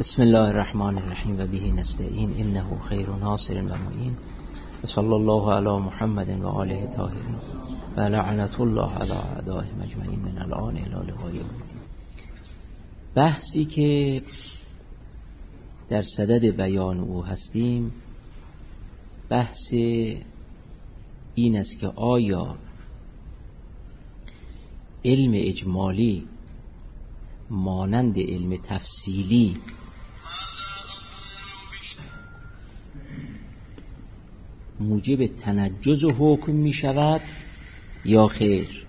بسم الله الرحمن الرحیم و به نستعین انه خیر ناصر و معین و صلی الله علی محمد و آله طاهرین و لعنت الله علی اعدائهم اجمعین من الان الی لقاء یوم الدین. بحثی که در صدد بیان او هستیم بحث این است که آیا علم اجمالی مانند علم تفصیلی موجب تنجز و حکم می شود یا خیر؟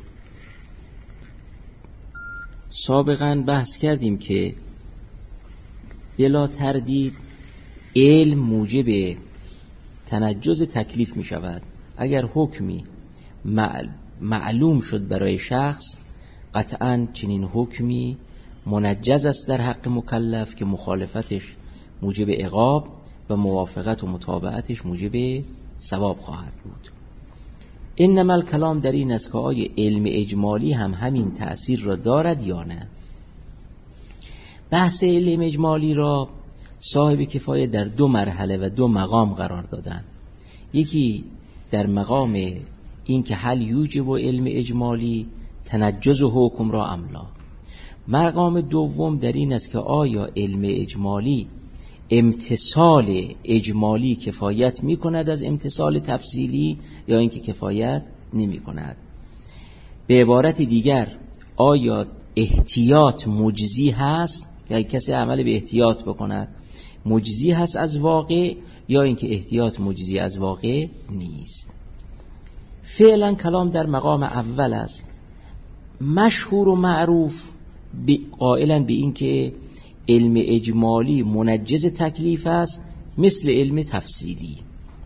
سابقا بحث کردیم که بلا تردید علم موجب تنجز تکلیف می شود. اگر حکمی معلوم شد برای شخص، قطعاً چنین حکمی منجز است در حق مکلف که مخالفتش موجب عقاب و موافقت و متابعتش موجب ثواب خواهد بود. انما الکلام در این است که آیا علم اجمالی هم همین تأثیر را دارد یا نه. بحث علم اجمالی را صاحب کفایه در دو مرحله و دو مقام قرار دادن. یکی در مقام این که هل یوجب و علم اجمالی تنجز و حکم را املا. مقام دوم در این است که آیا علم اجمالی امتصال اجمالی کفایت می کند از امتصال تفصیلی یا اینکه کفایت نمی کند. به عبارت دیگر آیا احتیاط مجزی هست که کسی عمل به احتیاط بکند مجزی هست از واقع یا اینکه احتیاط مجزی از واقع نیست. فعلا کلام در مقام اول است. مشهور و معروف قائلا به این که علم اجمالی منجز تکلیف است مثل علم تفصیلی.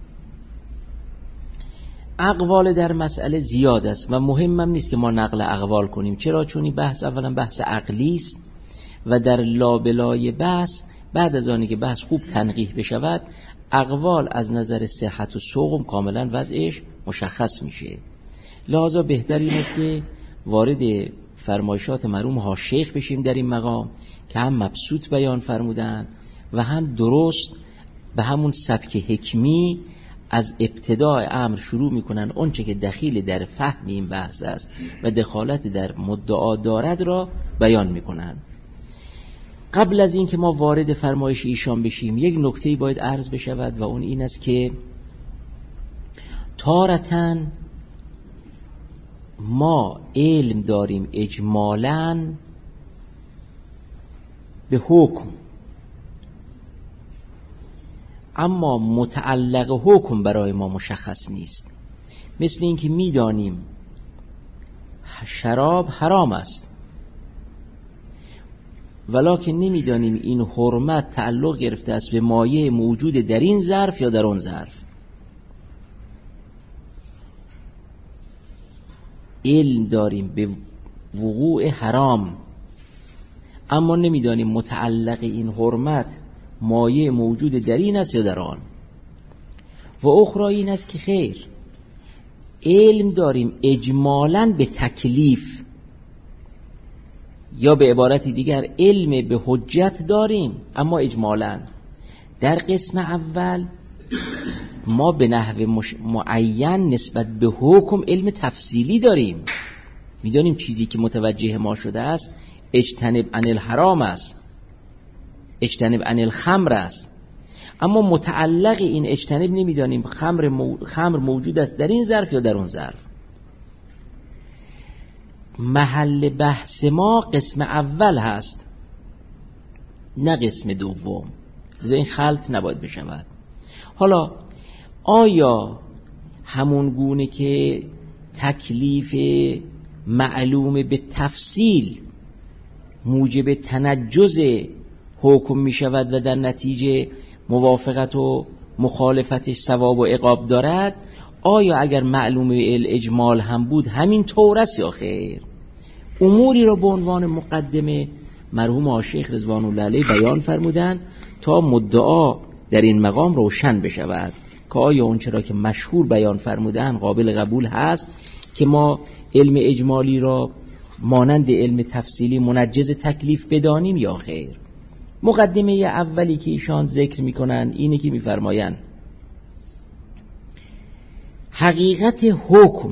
اقوال در مسئله زیاد است و مهمم نیست که ما نقل اقوال کنیم. چرا؟ چون این بحث اولا بحث عقلی است و در لابلای بحث بعد از آنی که بحث خوب تنقیح بشود اقوال از نظر صحت و سقم کاملا وضعش مشخص میشه. لذا بهتر این است که وارد فرمایشات مرحوم ها شیخ بشیم در این مقام که هم مبسوط بیان فرمودن و هم درست به همون سبک حکمی از ابتداء امر شروع میکنن اونچه که دخیل در فهم این بحث است و دخالت در مدعا دارد را بیان میکنن. قبل از این که ما وارد فرمایش ایشان بشیم یک نکته‌ای باید عرض بشود و اون این است که تارةً ما علم داریم اجمالاً به حکم، اما متعلق حکم برای ما مشخص نیست. مثل این که میدانیم شراب حرام است ولکن نمیدانیم این حرمت تعلق گرفته است به مایه موجود در این ظرف یا در اون ظرف. علم داریم به وقوع حرام اما نمیدانیم متعلق این حرمت مایه موجود در این است یا در آن. و اخرى این است که خیر، علم داریم اجمالاً به تکلیف یا به عبارت دیگر علم به حجت داریم اما اجمالاً. در قسم اول ما به نحو معین نسبت به حکم علم تفصیلی داریم، میدانیم چیزی که متوجه ما شده است اجتنب عن الحرام است، اجتنب عن الخمر است، اما متعلق این اجتنب نمیدانیم خمر موجود است در این ظرف یا در اون ظرف. محل بحث ما قسم اول هست نه قسم دوم، لذا این خلط نباید بشود. حالا آیا همون گونه که تکلیف معلوم به تفصیل موجب تنجز حکم می شود و در نتیجه موافقت و مخالفتش ثواب و عقاب دارد، آیا اگر معلوم الاجمال هم بود همین طور است یا خیر؟ اموری را به عنوان مقدمه مرحوم شیخ رضوان الله علیه بیان فرمودند تا مدعا در این مقام روشن بشود که آیا اون چرا که مشهور بیان فرمودن قابل قبول هست که ما علم اجمالی را مانند علم تفصیلی منجز تکلیف بدانیم یا خیر. مقدمه اولی که ایشان ذکر میکنن اینه که میفرماین حقیقت حکم،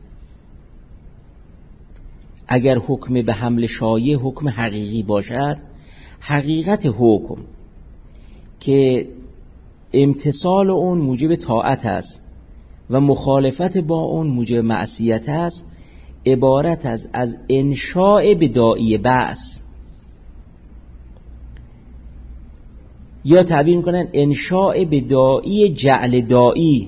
اگر حکم به حمل شایع حکم حقیقی باشد، حقیقت حکم که امتثال اون موجب طاعت است و مخالفت با اون موجب معصیت است، عبارت از انشاء بدائی بعث، یا تعبیر میکنن انشاء بدائی جعل دائی.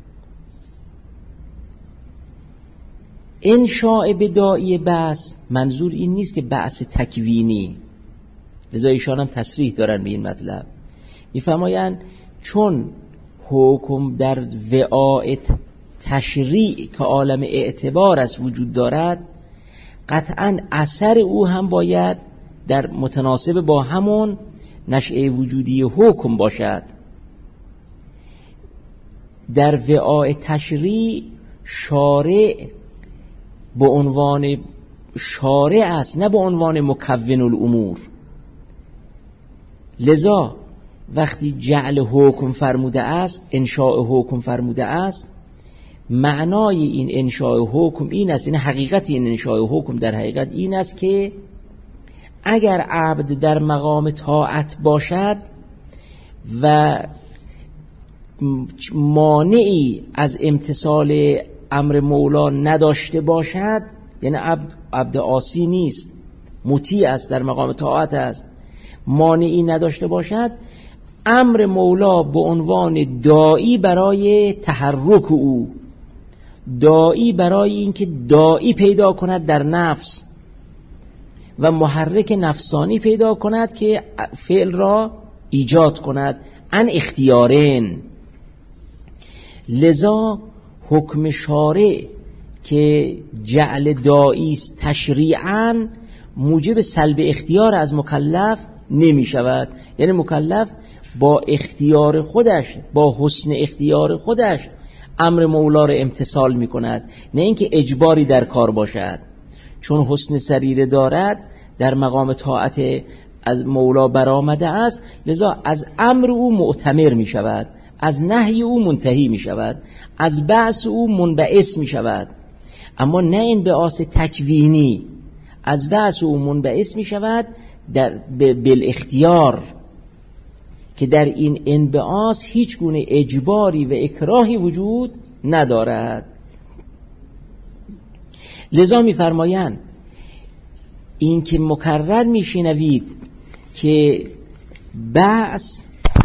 انشاء بدائی بعث منظور این نیست که بعث تکوینی، لذا ایشان هم تصریح دارن به این مطلب، میفرمایند چون حکم در وعاء تشریع که عالم اعتبار است وجود دارد، قطعاً اثر او هم باید در متناسب با همون نشأه وجودی حکم باشد. در وعاء تشریع شارع به عنوان شارع است، نه به عنوان مکون الامور. لذا وقتی جعل حکم فرموده است، انشاء حکم فرموده است، معنای این انشاء حکم این است، این حقیقت این انشاء حکم در حقیقت این است که اگر عبد در مقام طاعت باشد و مانعی از امتثال امر مولا نداشته باشد، یعنی عبد عاصی نیست، مطیع است، در مقام طاعت است، مانعی نداشته باشد، امر مولا به عنوان داعی برای تحرک او، داعی برای اینکه داعی پیدا کند در نفس و محرک نفسانی پیدا کند که فعل را ایجاد کند، ان اختیارین. لذا حکم شارع که جعل داعی است تشریعاً موجب سلب اختیار از مکلف نمی شود. یعنی مکلف با اختیار خودش، با حسن اختیار خودش امر مولا را امتثال می کند، نه اینکه اجباری در کار باشد. چون حسن سریره دارد، در مقام طاعت از مولا برآمده است، لذا از امر او معتمر می شود، از نهی او منتهی می شود، از بعث او منبعث می شود. اما نه انبعاث تکوینی، از بعث او منبعث می شود بالاختیار، که در این انبعاث هیچ گونه اجباری و اکراهی وجود ندارد. لذا می فرمایند این که مکرر می شنوید که بعث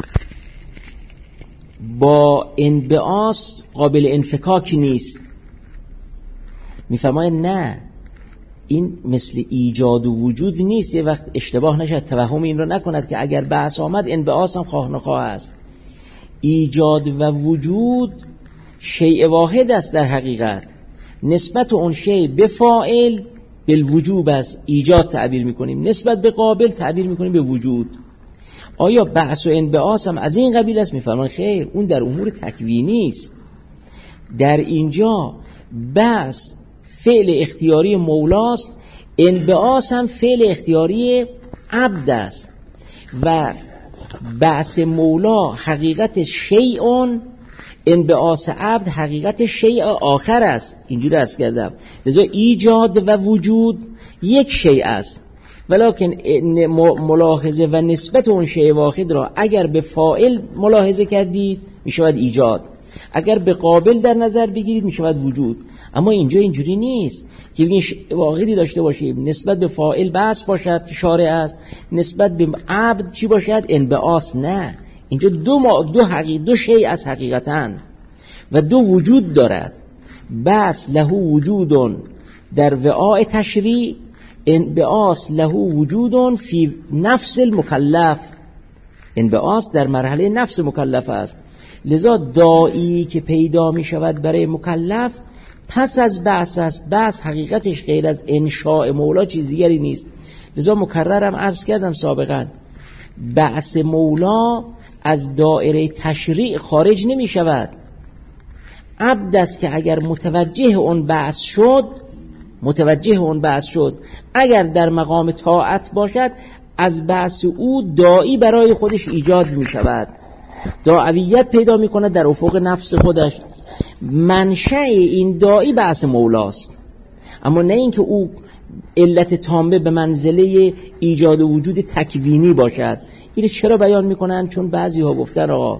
با انبعاث قابل انفکاک نیست، می فرمایند نه، این مثل ایجاد و وجود نیست. یه وقت اشتباه نشد، توهم این رو نکند که اگر بعث آمد انبعاث هم خواه نخواه است. ایجاد و وجود شیء واحد است در حقیقت، نسبت اون شیء به فاعل بالوجوب است، ایجاد تعبیر میکنیم، نسبت به قابل تعبیر میکنیم به وجود. آیا بعث و انبعاث هم از این قبیل است؟ میفرمان خیر، اون در امور تکوینی است. در اینجا بعث فعل اختیاری مولاست، انبعاث هم فعل اختیاری عبد است و بعث مولا حقیقت شیء، انبعاث عبد حقیقت شیء آخر است. اینجوری عرض کردم. لذا ایجاد و وجود یک شیء است، ولکن ملاحظه و نسبت اون شیء واحد را اگر به فاعل ملاحظه کردید میشود ایجاد، اگر به قابل در نظر بگیرید میشود وجود. اما اینجا اینجوری نیست که بگین واحدی داشته باشیم، نسبت به فاعل بعث باشد که شارع است، نسبت به عبد چی باشد؟ انبعاث. نه، اینجا دو شیء از حقیقتاً و دو وجود دارد. بعث له وجود در وعاء تشریع، انبعاث له وجود فی نفس المکلف، انبعاث در مرحله نفس مکلف است. لذا داعی که پیدا می شود برای مکلف پس از بعث است. بعث حقیقتش غیر از انشاء مولا چیز دیگری نیست. لذا مکررم عرض کردم سابقا، بعث مولا از دایره تشریع خارج نمی شود. عبد است که اگر متوجه اون بعث شد، اگر در مقام طاعت باشد، از بعث او داعی برای خودش ایجاد می شود، داعیت پیدا می کند در افق نفس خودش. منشأ این داعی بعث مولاست، اما نه اینکه او علت تامه به منزله ایجاد و وجود تکوینی باشد. این چرا بیان میکنن؟ چون بعضی ها گفتن آقا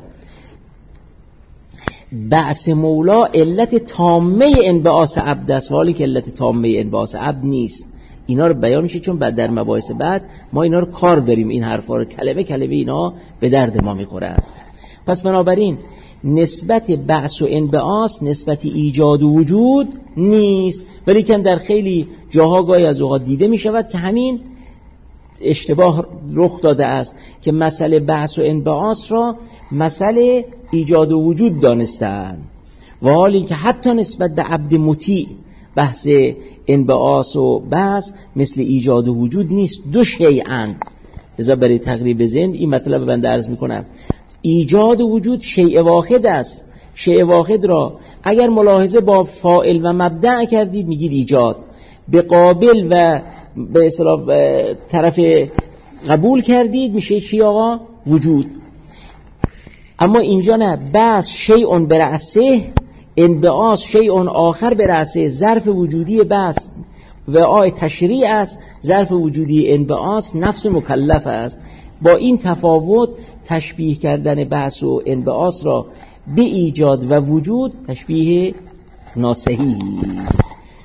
بعث مولا علت تامه انبعاث عبد است، حالی که علت تامه انبعاث عبد نیست. اینا رو بیان میشه چون بعد در مباحث بعد ما اینا رو کار داریم، این حرفا رو کلمه کلمه اینا به درد ما میخوره. پس بنابراین نسبت بعث و انبعاث نسبت ایجاد و وجود نیست، ولی که در خیلی جاها گاهی از اوقات دیده می شود که همین اشتباه رخ داده است که مسئله بعث و انبعاث را مسئله ایجاد و وجود دانستند، و حالی که حتی نسبت به عبد مطیع بحث انبعاث و بعث مثل ایجاد و وجود نیست، دو شیئند. لذا برای تقریب ذهن این مطلب بنده عرض میکنم، ایجاد و وجود شیء واحد است. شیء واحد را اگر ملاحظه با فاعل و مبدأ کردید میگید ایجاد، به قابل و به اصطلاح طرف قبول کردید میشه چی آقا؟ وجود. اما اینجا نه، بس شیء برأسه، انبعاث شیء آخر برأسه. ظرف وجودی بس و آی تشریع است، ظرف وجودی انبعاث نفس مکلف است. با این تفاوت تشبیه کردن بحث و انبعاث را به ایجاد و وجود تشبیه ناصحیحی است.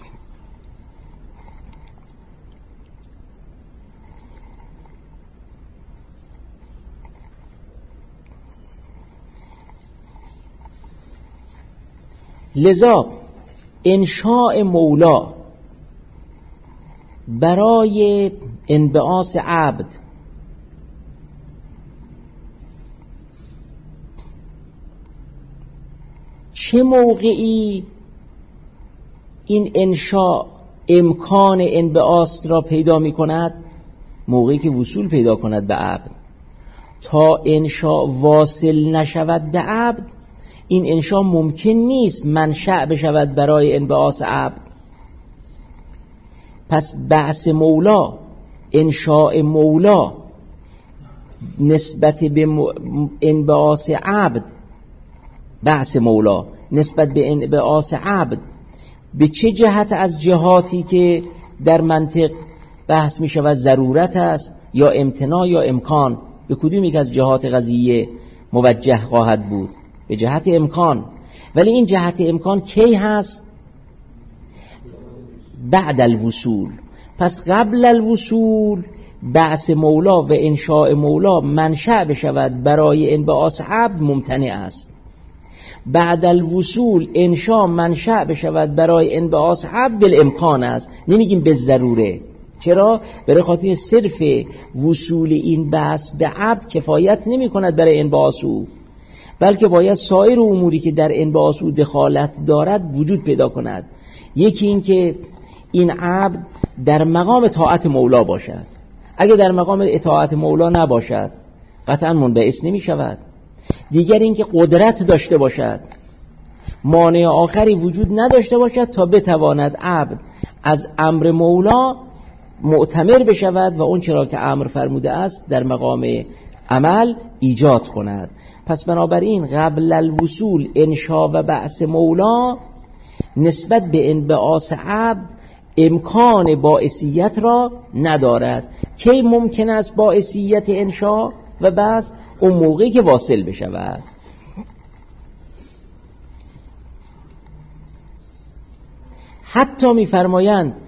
لذا انشاء مولا برای انبعاث عبد چه موقعی این انشاء امکان انبعاث را پیدا می کند؟ موقعی که وصول پیدا کند به عبد. تا انشاء واصل نشود به عبد این انشاء ممکن نیست منشأ بشود برای انبعاث عبد. پس بعث مولا، انشاء مولا نسبت به انبعاث عبد، بعث مولا نسبت به انبعاث عبد به چه جهت از جهاتی که در منطق بحث می شود ضرورت است یا امتناع یا امکان، به کدوم یک از جهات قضیه موجه خواهد بود؟ به جهت امکان. ولی این جهت امکان کی هست؟ بعد الوصول. پس قبل الوصول بعث مولا و انشاء مولا منشأ بشود برای انبعاث عبد ممتنع است. بعد الوصول انشاء منشأ بشود برای انبعاث عبد بالامکان است، نمیگیم به ضروره. چرا؟ برای خاطر صرف وصول این بعث به عبد کفایت نمی کند برای انبعاث او، بلکه باید سایر اموری که در انبعاث او دخالت دارد وجود پیدا کند. یکی این که این عبد در مقام اطاعت مولا باشد. اگه در مقام اطاعت مولا نباشد قطعا منبعث نمی شود. دیگر این که قدرت داشته باشد، مانع آخری وجود نداشته باشد تا بتواند عبد از امر مولا معتمر بشود و اون چرا که امر فرموده است در مقام عمل ایجاد کند. پس بنابراین قبل الوصول انشاء و بعث مولا نسبت به انبعاث عبد امکان باعثیت را ندارد. کی ممکن است باعثیت انشاء و بعث؟ اون موقعی که واصل بشود. حتی می‌فرمایند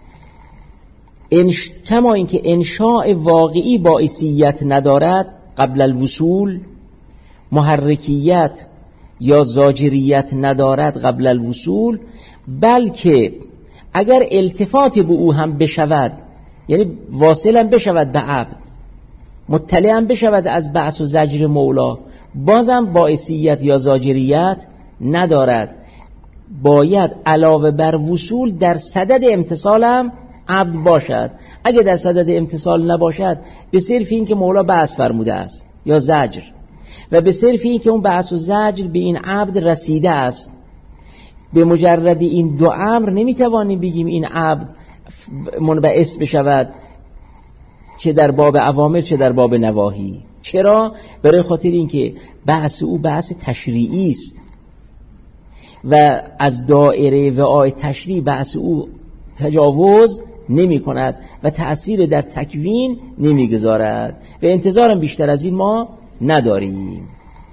کما اینکه انشاء واقعی باعثیت ندارد قبل الوصول، محرکیت یا زاجریت ندارد قبل الوصول، بلکه اگر التفات به او هم بشود، یعنی واصل هم بشود به عبد، مطلع هم بشود از بعث و زجر مولا، بازم باعثیت یا زاجریت ندارد. باید علاوه بر وصول در صدد امتصال هم عبد باشد. اگه در صدد امتصال نباشد به صرف این که مولا بعث فرموده است یا زجر، و به صرف این که اون بعث و زجر به این عبد رسیده است، به مجرد این دو امر نمیتوانیم بگیم این عبد منبعث بشود. چه در باب اوامر چه در باب نواهی. چرا؟ برای خاطر اینکه بحث او بحث تشریعی است و از دایره وعای تشریع بحث او تجاوز نمی کند و تأثیر در تکوین نمی گذارد و انتظارم بیشتر از این ما نداریم.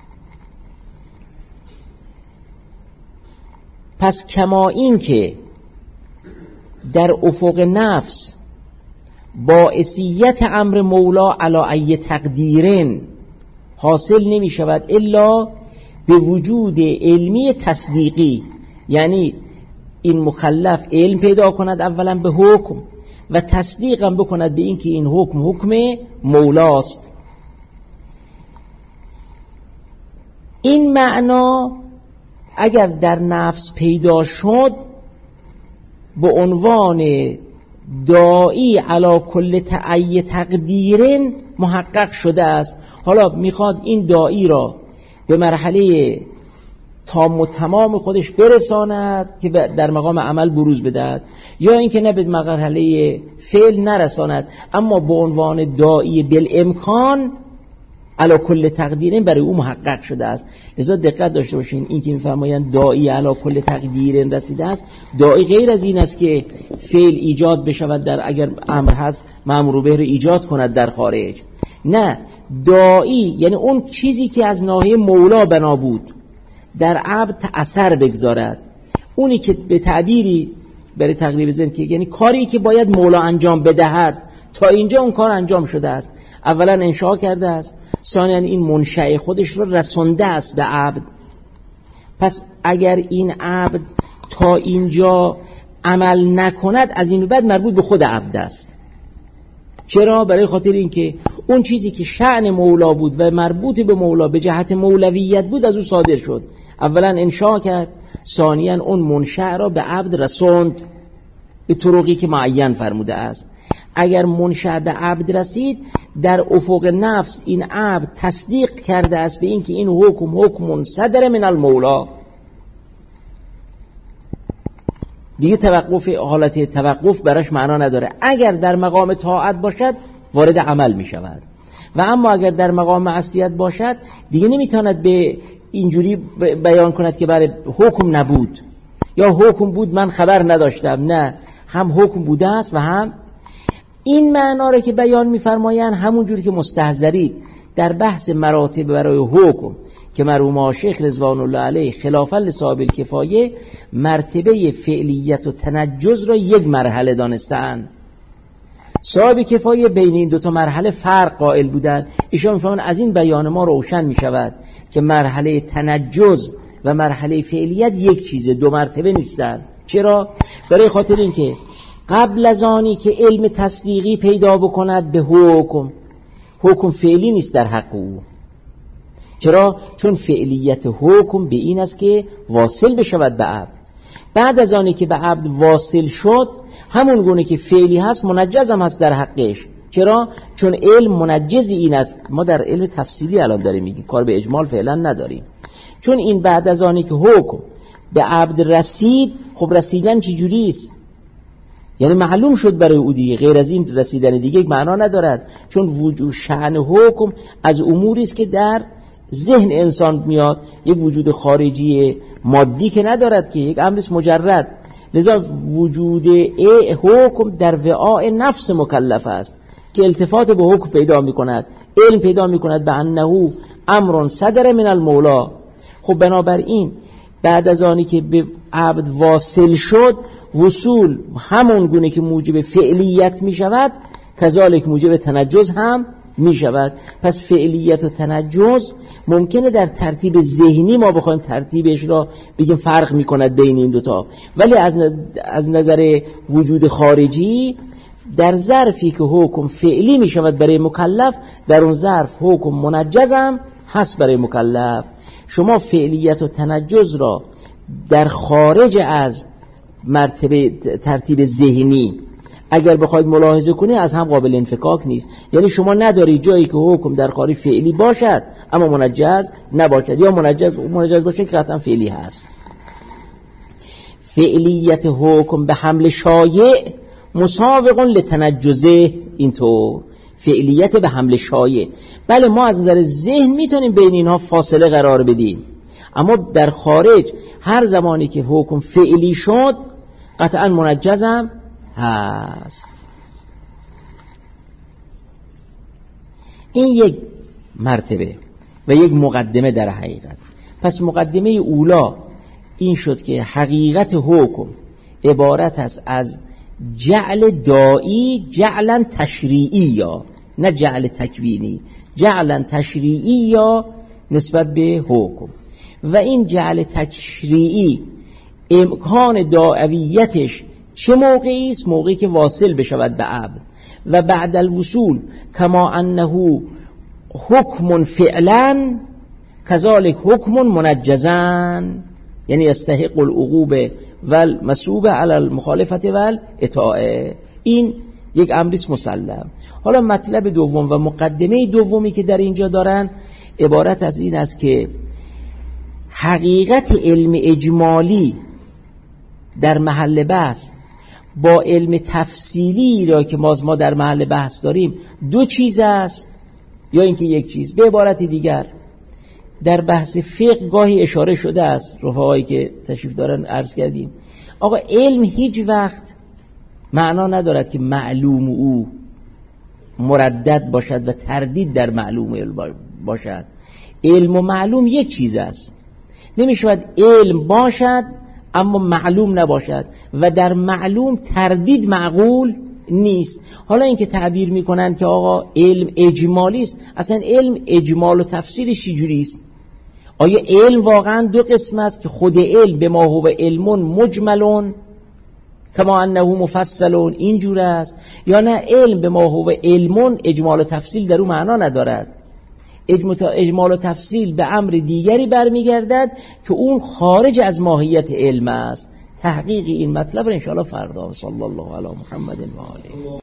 پس کما این که در افق نفس باعثیت امر مولا علی ای تقدیرن حاصل نمی شود الا به وجود علمی تصدیقی، یعنی این مکلف علم پیدا کند اولا به حکم و تصدیقم بکند به این که این حکم مولاست. این معنا اگر در نفس پیدا شد به عنوان داعی علی کل ای تقدیرن محقق شده است. حالا میخواد این داعی را به مرحله تام و تمام خودش برساند که در مقام عمل بروز بدهد، یا اینکه نه به مرحله فعل نرساند اما به عنوان داعی بالامکان علی کل تقدیرن برای او محقق شده است. لذا دقت داشته باشین این که میفرمایند داعی علی کل تقدیرن رسیده است، داعی غیر از این است که فعل ایجاد بشود در اگر امر هست مأمور به ایجاد کند در خارج. نه، داعی یعنی اون چیزی که از ناحیه مولا بنا بود در عبد اثر بگذارد، اونی که به تعبیری برای تقریب ذهن که یعنی کاری که باید مولا انجام بدهد تا اینجا اون کار انجام شده است. اولا انشاء کرده است، ثانیا این منشأ خودش رو رسانده است به عبد. پس اگر این عبد تا اینجا عمل نکند از این بعد مربوط به خود عبد است. چرا؟ برای خاطر اینکه اون چیزی که شأن مولا بود و مربوط به مولا به جهت مولویت بود از او صادر شد. اولا انشاء کرد، ثانیا اون منشأ را به عبد رساند به طرقی که معین فرموده است. اگر منشأ به عبد رسید در افق نفس این عبد تصدیق کرده است به این که این حکم صدر من المولا، دیگه حالت توقف براش معنا نداره. اگر در مقام طاعت باشد وارد عمل می شود و اما اگر در مقام معصیت باشد دیگه نمیتواند به اینجوری بیان کند که برای حکم نبود یا حکم بود من خبر نداشتم. نه، هم حکم بوده است و هم این معنا را که بیان می‌فرمایند همون جوری که مستحضرید در بحث مراتب برای حکم که مرحوم شیخ رضوان الله علیه خلافاً لصاحب الکفایه مرتبه فعلیت و تنجز را یک مرحله دانستند. صاحب کفایه بین این دو تا مرحله فرق قائل بودند. ایشان می‌فرمایند از این بیان ما روشن می‌شود که مرحله تنجز و مرحله فعلیت یک چیزه، دو مرتبه نیستند. چرا؟ برای خاطر اینکه قبل از آنی که علم تصدیقی پیدا بکند به حکم فعلی نیست در حق او. چرا؟ چون فعلیت حکم به این است که واصل بشود به عبد. بعد از آنی که به عبد واصل شد همون گونه که فعلی هست منجز هم هست در حقش. چرا؟ چون علم منجز این است. ما در علم تفصیلی الان داریم میگیم، کار به اجمال فعلا نداریم. چون این بعد از آنی که حکم به عبد رسید، خب رسیدن چی جوری است؟ یعنی معلوم شد برای او دیگه، غیر از این رسیدن دیگه معنا ندارد. چون وجود شأن حکم از اموری است که در ذهن انسان میاد، یک وجود خارجی مادی که ندارد، که یک امر مجرد. لذا وجود حکم در وعاء نفس مکلف است که التفات به حکم پیدا میکند، علم پیدا میکند به انه امر صدر من المولا. خب بنابراین بعد از آنی که به عبد واصل شد، وصول همون گونه که موجب فعلیت می شود کذالک موجب تنجز هم می شود. پس فعلیت و تنجز ممکنه در ترتیب ذهنی ما بخوایم ترتیبش را بگیم فرق می کند بین این دوتا، ولی از نظر وجود خارجی در ظرفی که حکم فعلی می شود برای مکلف، در اون ظرف حکم منجز هم هست برای مکلف. شما فعلیت و تنجز را در خارج از مرتبه ترتیب ذهنی اگر بخواید ملاحظه کنی از هم قابل انفکاک نیست. یعنی شما نداری جایی که حکم در خارج فعلی باشد اما منجز نباشد، یا منجز باشه که قطعا فعلی هست. فعلیت حکم به حمل شایع مسابق لتنجزه. اینطور فعلیت به حمل شایع. بله ما از نظر ذهن میتونیم بین اینها فاصله قرار بدیم، اما در خارج هر زمانی که حکم فعلی شد قطعا منجزم هست. این یک مرتبه و یک مقدمه در حقیقت. پس مقدمه اولا این شد که حقیقت حکم عبارت است از جعل دائی جعلا تشریعی، یا نه جعل تکوینی، جعلا تشریعی یا نسبت به حکم. و این جعل تشریعی امکان داعویتش چه موقعی است؟ موقعی که واصل بشود به عبد. و بعد الوصول کما انه حکم فعلا کذالک حکم منجزا، یعنی یستحق العقوبه و المثوبه علی المخالفت و الاطاعه. این یک امریست مسلم. حالا مطلب دوم و مقدمه دومی که در اینجا دارن عبارت از این است که حقیقت علم اجمالی در محل بحث با علم تفصیلی را که ما در محل بحث داریم دو چیز است یا اینکه یک چیز. به عبارت دیگر در بحث فقه گاهی اشاره شده است، رفقایی که تشریف دارن عرض کردیم آقا علم هیچ وقت معنا ندارد که معلوم او مردد باشد و تردید در معلوم باشد. علم و معلوم یک چیز است. نمیشود علم باشد اما معلوم نباشد و در معلوم تردید معقول نیست. حالا این که تعبیر میکنن که آقا علم اجمالی است، اصلا علم اجمال و تفصیلش چجوری است؟ آیا علم واقعا دو قسم است که خود علم به ما هو علم مجملون کما انه مفصلون اینجور است، یا نه علم به ما هو علم اجمال و تفصیل در اون معنا ندارد؟ اجمال و تفصیل به امر دیگری برمیگردد که اون خارج از ماهیت علم است. تحقیق این مطلب رو انشاءالله فردا. صلی الله علی محمد و آله.